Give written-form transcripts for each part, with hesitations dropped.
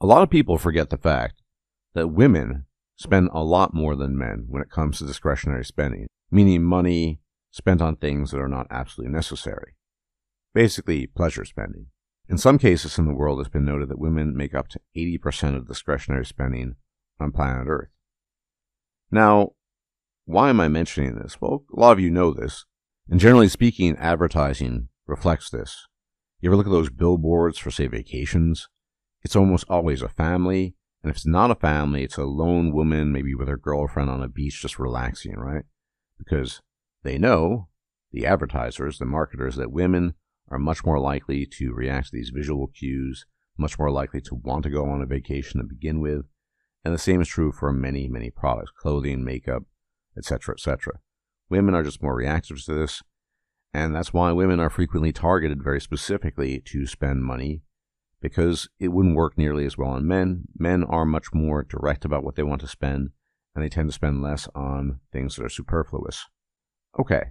A lot of people forget the fact that women spend a lot more than men when it comes to discretionary spending, meaning money spent on things that are not absolutely necessary. Basically, pleasure spending. In some cases in the world, it's been noted that women make up to 80% of discretionary spending on planet Earth. Now, why am I mentioning this? Well, a lot of you know this, and generally speaking, advertising reflects this. You ever look at those billboards for, say, vacations? It's almost always a family, and if it's not a family, it's a lone woman, maybe with her girlfriend on a beach just relaxing, right? Because they know, the advertisers, the marketers, that women are much more likely to react to these visual cues, much more likely to want to go on a vacation to begin with. And the same is true for many, many products, clothing, makeup, etc., etc. Women are just more reactive to this, and that's why women are frequently targeted very specifically to spend money, because it wouldn't work nearly as well on men. Men are much more direct about what they want to spend, and they tend to spend less on things that are superfluous. Okay,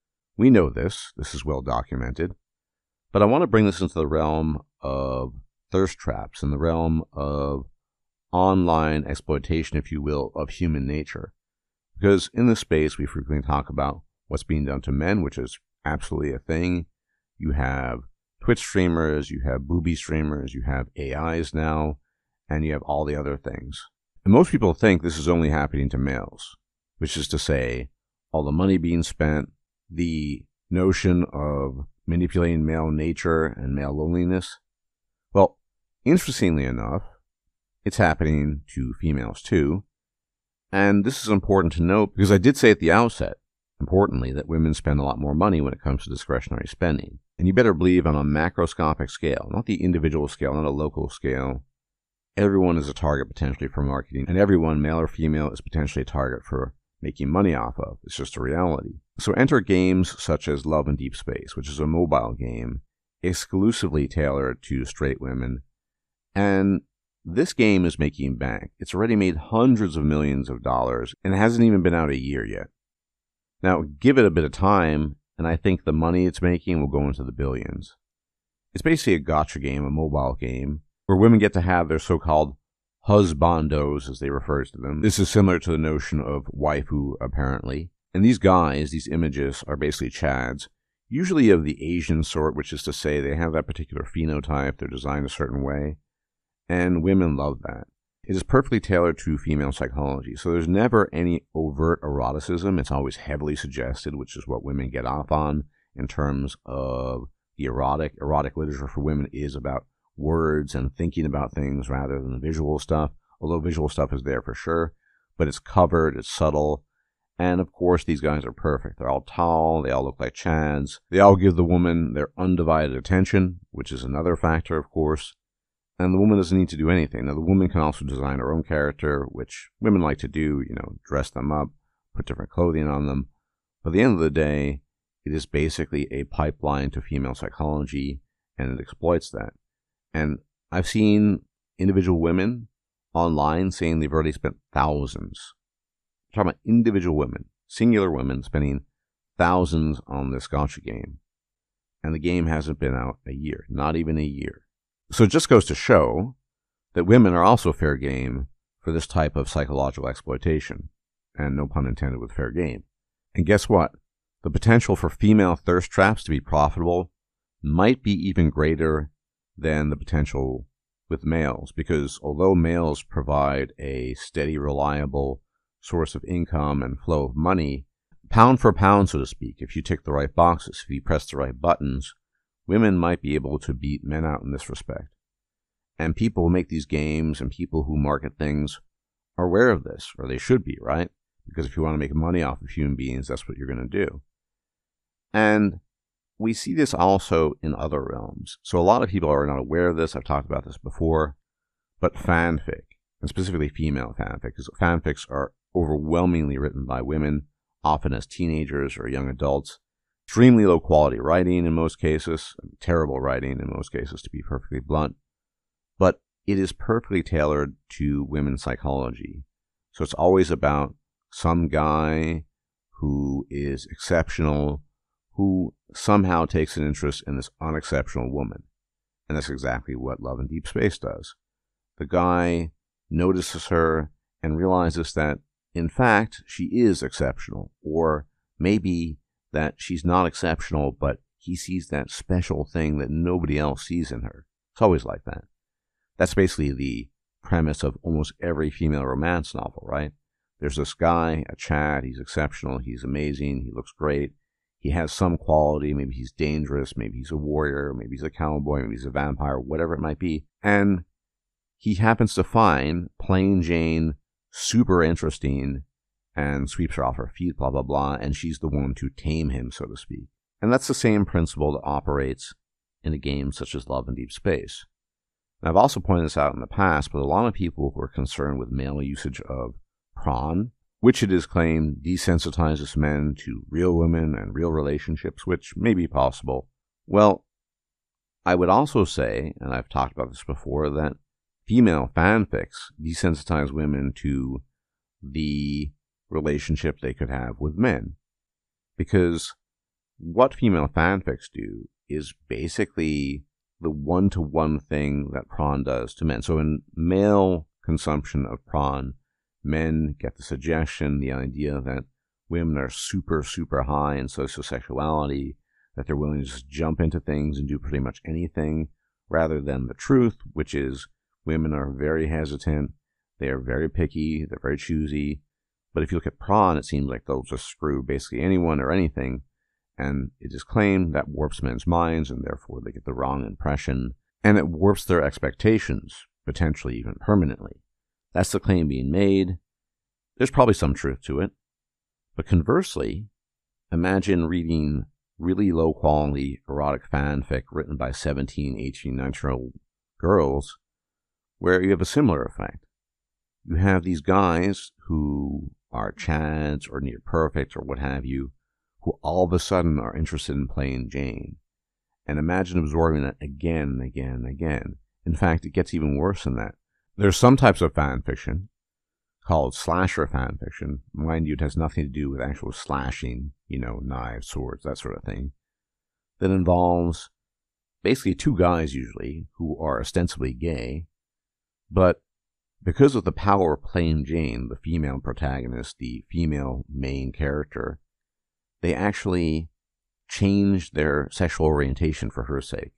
we know this. This is well documented. But I want to bring this into the realm of thirst traps, in the realm of online exploitation, if you will, of human nature. Because in this space, we frequently talk about what's being done to men, which is absolutely a thing. You have Twitch streamers, you have booby streamers, you have AIs now, and you have all the other things. And most people think this is only happening to males, which is to say, all the money being spent, the notion of manipulating male nature and male loneliness. Well, interestingly enough, it's happening to females too. And this is important to note because I did say at the outset, importantly, that women spend a lot more money when it comes to discretionary spending. And you better believe on a macroscopic scale, not the individual scale, not a local scale, everyone is a target potentially for marketing, and everyone, male or female, is potentially a target for making money off of. It's just a reality. So enter games such as Love in Deep Space, which is a mobile game exclusively tailored to straight women. And this game is making bank. It's already made hundreds of millions of dollars, and it hasn't even been out a year yet. Now, give it a bit of time, and I think the money it's making will go into the billions. It's basically a gacha game, a mobile game, where women get to have their so-called husbandos, as they refer to them. This is similar to the notion of waifu, apparently. And these guys, these images, are basically chads, usually of the Asian sort, which is to say they have that particular phenotype, they're designed a certain way, and women love that. It is perfectly tailored to female psychology, so there's never any overt eroticism. It's always heavily suggested, which is what women get off on in terms of the erotic. Erotic literature for women is about words and thinking about things rather than the visual stuff, although visual stuff is there for sure, but it's covered, it's subtle, and of course these guys are perfect. They're all tall, they all look like chads, they all give the woman their undivided attention, which is another factor, of course, and the woman doesn't need to do anything. Now, the woman can also design her own character, which women like to do, dress them up, put different clothing on them, but at the end of the day, it is basically a pipeline to female psychology, and it exploits that. And I've seen individual women online saying they've already spent thousands. I'm talking about individual women, singular women spending thousands on this gacha game. And the game hasn't been out a year, not even a year. So it just goes to show that women are also fair game for this type of psychological exploitation. And no pun intended with fair game. And guess what? The potential for female thirst traps to be profitable might be even greater than the potential with males, because although males provide a steady, reliable source of income and flow of money, pound for pound, so to speak, if you tick the right boxes, if you press the right buttons, women might be able to beat men out in this respect. And people who make these games and people who market things are aware of this, or they should be, right? Because if you want to make money off of human beings, that's what you're going to do. And we see this also in other realms. So a lot of people are not aware of this. I've talked about this before. But fanfic, and specifically female fanfic, because fanfics are overwhelmingly written by women, often as teenagers or young adults. Extremely low quality writing in most cases, terrible writing in most cases, to be perfectly blunt. But it is perfectly tailored to women's psychology. So it's always about some guy who is exceptional, who somehow takes an interest in this unexceptional woman. And that's exactly what Love in Deep Space does. the guy notices her and realizes that, in fact, she is exceptional, or maybe that she's not exceptional, but he sees that special thing that nobody else sees in her. It's always like that. That's basically the premise of almost every female romance novel, right? There's this guy, a Chad, he's exceptional, he's amazing, he looks great, he has some quality, maybe he's dangerous, maybe he's a warrior, maybe he's a cowboy, maybe he's a vampire, whatever it might be, and he happens to find plain Jane super interesting and sweeps her off her feet, blah, blah, blah, and she's the one to tame him, so to speak. And that's the same principle that operates in a game such as Love and Deep Space. And I've also pointed this out in the past, but a lot of people who are concerned with male usage of prawn, which it is claimed desensitizes men to real women and real relationships, which may be possible. Well, I would also say, and I've talked about this before, that female fanfics desensitize women to the relationship they could have with men. Because what female fanfics do is basically the one-to-one thing that prawn does to men. So in male consumption of prawn, men get the suggestion, the idea that women are super, super high in sociosexuality, that they're willing to just jump into things and do pretty much anything, rather than the truth, which is women are very hesitant, they are very picky, they're very choosy. But if you look at prawn, it seems like they'll just screw basically anyone or anything, and it is claimed that warps men's minds, and therefore they get the wrong impression, and it warps their expectations, potentially even permanently. That's the claim being made. There's probably some truth to it. But conversely, imagine reading really low-quality erotic fanfic written by 17, 18, 19-year-old girls, where you have a similar effect. You have these guys who are Chads or near perfect or what have you, who all of a sudden are interested in playing Jane. And imagine absorbing that again and again and again. In fact, it gets even worse than that. There's some types of fan fiction called slasher fan fiction. Mind you, it has nothing to do with actual slashing, knives, swords, that sort of thing. That involves basically two guys usually who are ostensibly gay, but because of the power of playing Jane, the female protagonist, the female main character, they actually change their sexual orientation for her sake.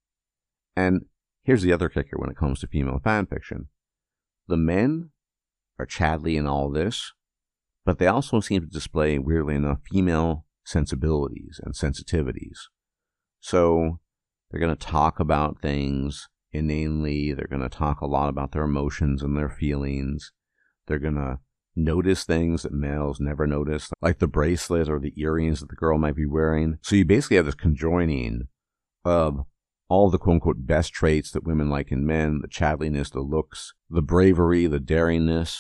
And here's the other kicker when it comes to female fanfiction. The men are Chadly in all this, but they also seem to display, weirdly enough, female sensibilities and sensitivities. So they're going to talk about things inanely. They're going to talk a lot about their emotions and their feelings. They're going to notice things that males never notice, like the bracelet or the earrings that the girl might be wearing. So you basically have this conjoining of all the quote-unquote best traits that women like in men, the Chadliness, the looks, the bravery, the daringness,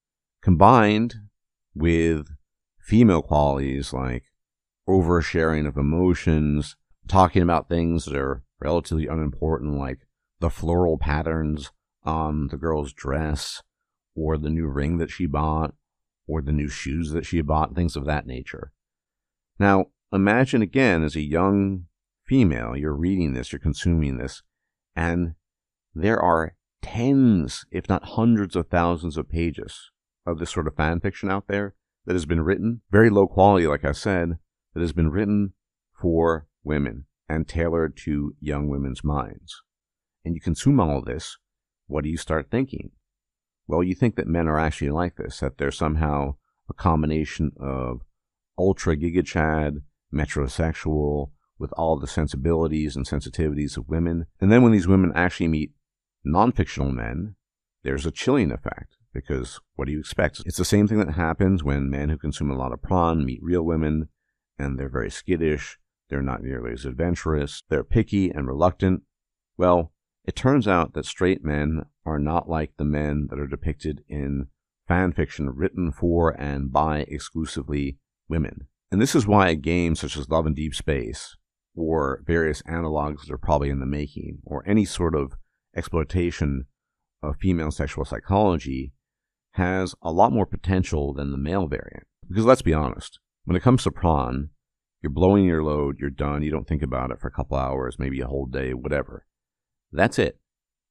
combined with female qualities like oversharing of emotions, talking about things that are relatively unimportant, like the floral patterns on the girl's dress, or the new ring that she bought, or the new shoes that she bought, things of that nature. Now, imagine again, as a young female, you're reading this, you're consuming this, and there are tens, if not hundreds of thousands of pages of this sort of fan fiction out there that has been written, very low quality, like I said, that has been written for women and tailored to young women's minds. And you consume all of this, what do you start thinking? Well, you think that men are actually like this, that they're somehow a combination of ultra gigachad, metrosexual, with all the sensibilities and sensitivities of women. And then when these women actually meet non-fictional men, there's a chilling effect. Because what do you expect? It's the same thing that happens when men who consume a lot of prawn meet real women, and they're very skittish, they're not nearly as adventurous, they're picky and reluctant. Well, it turns out that straight men are not like the men that are depicted in fan fiction written for and by exclusively women. And this is why a game such as Love and Deep Space, or various analogs that are probably in the making, or any sort of exploitation of female sexual psychology, has a lot more potential than the male variant. Because let's be honest, when it comes to prawn, you're blowing your load, you're done, you don't think about it for a couple hours, maybe a whole day, whatever. That's it.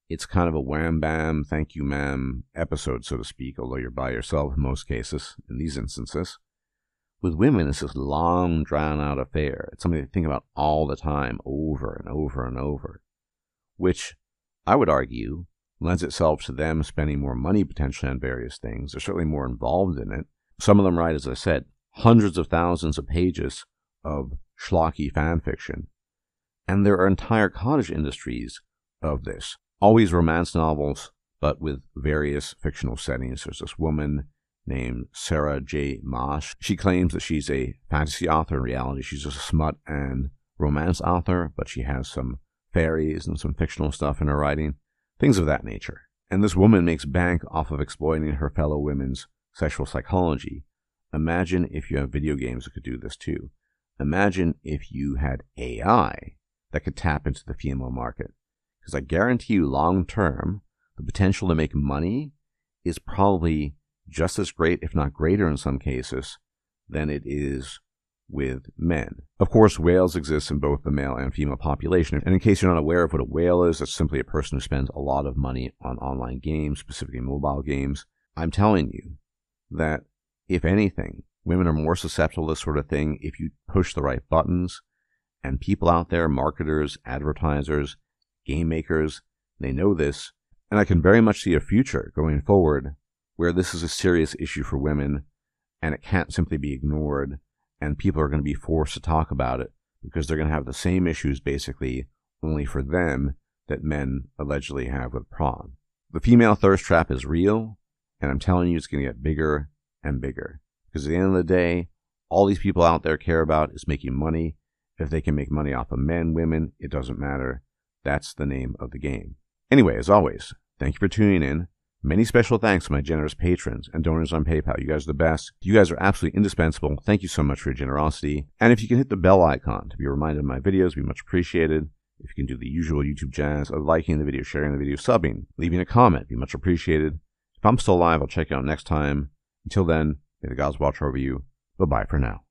It's kind of a wham bam, thank you ma'am episode, so to speak, although you're by yourself in most cases, in these instances. With women, it's this long, drawn-out affair. It's something they think about all the time, over and over and over, which I would argue lends itself to them spending more money potentially on various things. They're certainly more involved in it. Some of them write, as I said, hundreds of thousands of pages of schlocky fan fiction. And there are entire cottage industries of this. Always romance novels, but with various fictional settings. There's this woman named Sarah J. Maas. She claims that she's a fantasy author. In reality, she's just a smut and romance author, but she has some fairies and some fictional stuff in her writing. Things of that nature. And this woman makes bank off of exploiting her fellow women's sexual psychology. Imagine if you have video games that could do this too. Imagine if you had AI that could tap into the female market. Because I guarantee you, long term, the potential to make money is probably just as great, if not greater in some cases, than it is with men. Of course, whales exist in both the male and female population. And in case you're not aware of what a whale is, it's simply a person who spends a lot of money on online games, specifically mobile games. I'm telling you that, if anything, women are more susceptible to this sort of thing if you push the right buttons. And people out there, marketers, advertisers, game makers, they know this. And I can very much see a future going forward where this is a serious issue for women and it can't simply be ignored, and people are going to be forced to talk about it because they're going to have the same issues basically only for them that men allegedly have with porn. The female thirst trap is real, and I'm telling you it's going to get bigger and bigger. Because at the end of the day, all these people out there care about is making money. If they can make money off of men, women, it doesn't matter. That's the name of the game. Anyway, as always, thank you for tuning in. Many special thanks to my generous patrons and donors on PayPal. You guys are the best. You guys are absolutely indispensable. Thank you so much for your generosity. And if you can hit the bell icon to be reminded of my videos, it'd be much appreciated. If you can do the usual YouTube jazz of liking the video, sharing the video, subbing, leaving a comment, it'd be much appreciated. If I'm still alive, I'll check you out next time. Until then, may the gods watch over you. Bye-bye for now.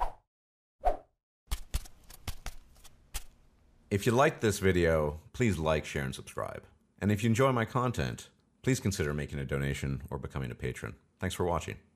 If you liked this video, please like, share, and subscribe. And if you enjoy my content, please consider making a donation or becoming a patron. Thanks for watching.